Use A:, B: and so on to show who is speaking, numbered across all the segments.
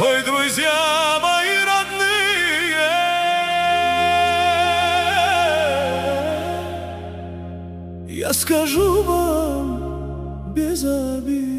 A: Ой, друзья мои родные, я скажу вам без обид.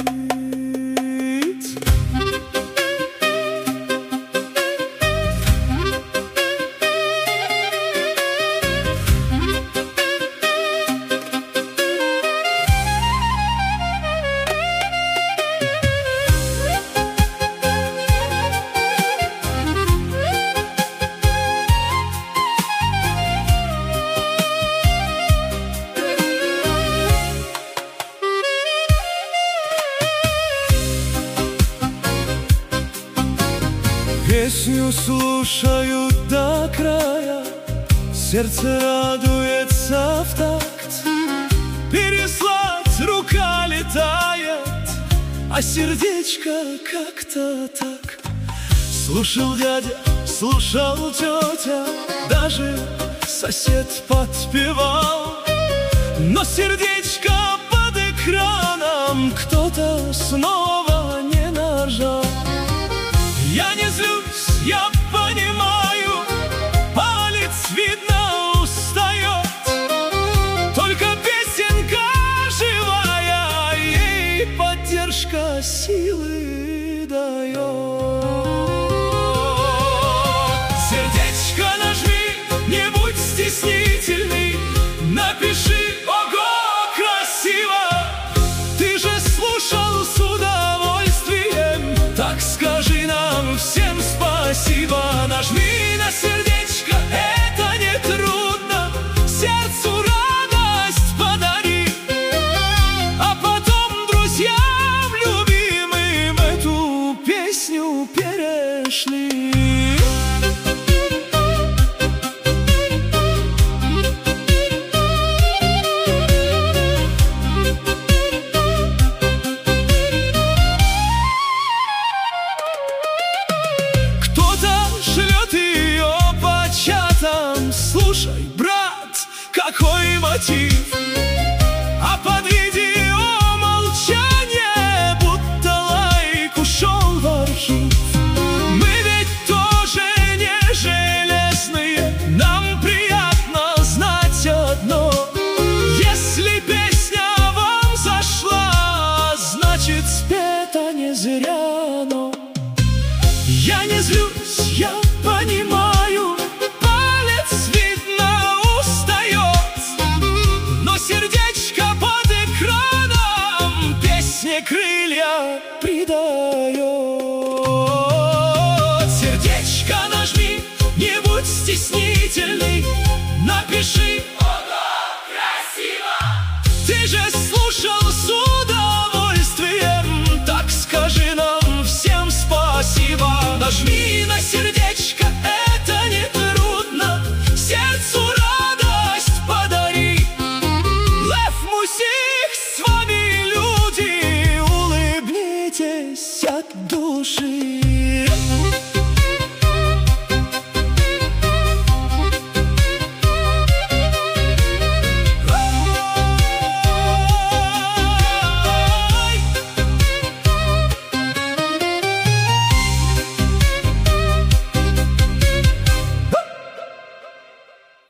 A: Песню слушаю до края, сердце радуется в такт. Переслать рука летает, а сердечко как-то так. Слушал дядя, слушал тетя, даже сосед подпевал. Но сердечко под экраном кто-то снова не нажал. Я не злюсь, я понимаю, палец, видно, устает. Только песенка живая, ей поддержка силы дает. Сердечко нажми, не будь стеснительный, напиши «Ого, красиво!» Ты же слушал с удовольствием, так скажи нам всем спасибо. Нажми на сердечко, это не трудно, сердцу радость подари, а потом друзьям любимым эту песню перешли.